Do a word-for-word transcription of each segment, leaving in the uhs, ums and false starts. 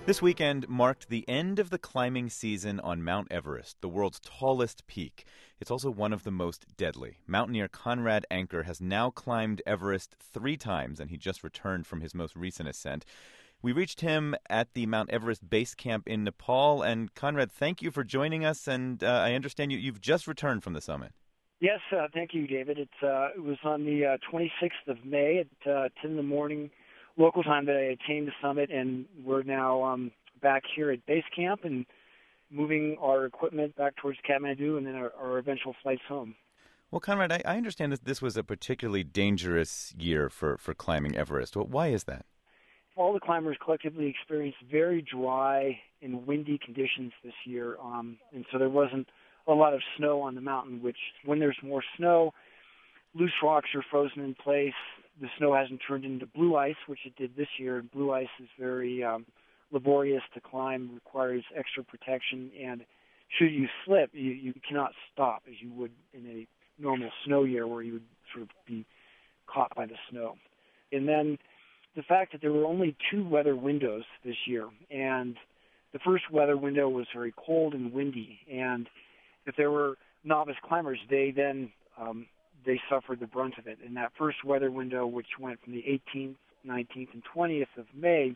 This weekend marked the end of the climbing season on Mount Everest, the world's tallest peak. It's also one of the most deadly. Mountaineer Conrad Anker has now climbed Everest three times, and he just returned from his most recent ascent. We reached him at the Mount Everest base camp in Nepal. And Conrad, thank you for joining us. And uh, I understand you, you've just returned from the summit. Yes, uh, thank you, David. It, uh, it was on the uh, twenty-sixth of May at uh, ten in the morning local time that I attained the summit, and we're now um, back here at base camp and moving our equipment back towards Kathmandu and then our, our eventual flights home. Well, Conrad, I, I understand that this was a particularly dangerous year for, for climbing Everest. Well, why is that? All the climbers collectively experienced very dry and windy conditions this year, um, and so there wasn't a lot of snow on the mountain, which when there's more snow, loose rocks are frozen in place. The snow hasn't turned into blue ice, which it did this year. Blue ice is very um, laborious to climb, requires extra protection, and should you slip, you, you cannot stop as you would in a normal snow year where you would sort of be caught by the snow. And then the fact that there were only two weather windows this year, and the first weather window was very cold and windy, and if there were novice climbers, they then um, they suffered the brunt of it. And that first weather window, which went from the eighteenth, nineteenth, and twentieth of May,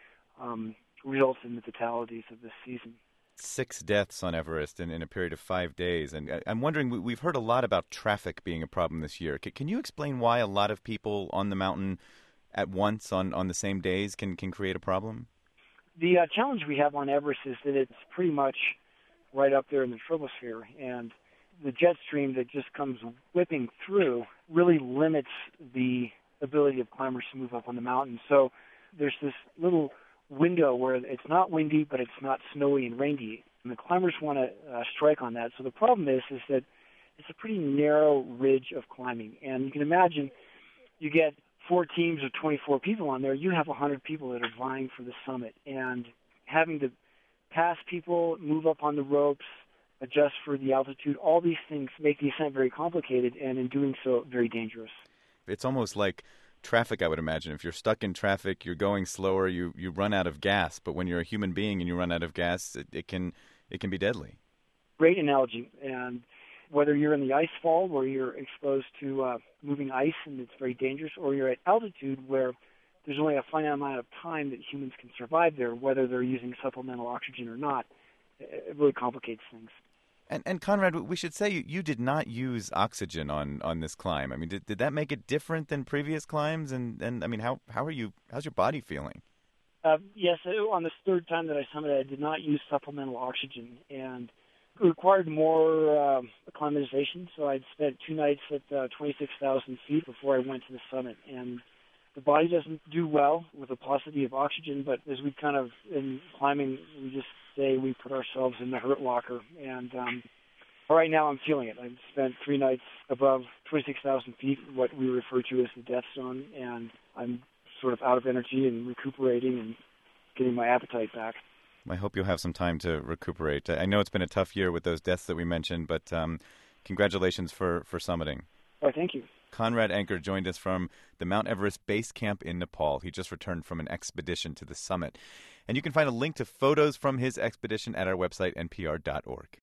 um, resulted in the fatalities of this season. Six deaths on Everest in, in a period of five days. And I, I'm wondering, we, we've heard a lot about traffic being a problem this year. C- can you explain why a lot of people on the mountain at once on, on the same days can, can create a problem? The uh, challenge we have on Everest is that it's pretty much right up there in the troposphere, and the jet stream that just comes whipping through really limits the ability of climbers to move up on the mountain. So there's this little window where it's not windy, but it's not snowy and rainy, and the climbers want to uh, strike on that. So the problem is, is that it's a pretty narrow ridge of climbing, and you can imagine you get four teams of twenty-four people on there, you have one hundred people that are vying for the summit, and having to pass people, move up on the ropes, adjust for the altitude, all these things make the ascent very complicated, and in doing so, very dangerous. It's almost like traffic, I would imagine. If you're stuck in traffic, you're going slower, you, you run out of gas. But when you're a human being and you run out of gas, it, it can it can be deadly. Great analogy. And whether you're in the ice fall where you're exposed to uh, moving ice and it's very dangerous, or you're at altitude where there's only a finite amount of time that humans can survive there, whether they're using supplemental oxygen or not, it really complicates things. And, and Conrad, we should say you, you did not use oxygen on, on this climb. I mean, did, did that make it different than previous climbs? And, and I mean, how how are you? How's your body feeling? Uh, yes, on this third time that I summited, I did not use supplemental oxygen, and it required more uh, acclimatization. So I'd spent two nights at uh, twenty-six thousand feet before I went to the summit, and the body doesn't do well with the paucity of oxygen, but as we kind of, in climbing, we just say we put ourselves in the hurt locker. And um, right now I'm feeling it. I've spent three nights above twenty-six thousand feet, what we refer to as the death zone, and I'm sort of out of energy and recuperating and getting my appetite back. I hope you'll have some time to recuperate. I know it's been a tough year with those deaths that we mentioned, but um, congratulations for, for summiting. Oh, thank you. Conrad Anker joined us from the Mount Everest base camp in Nepal. He just returned from an expedition to the summit. And you can find a link to photos from his expedition at our website, N P R dot org.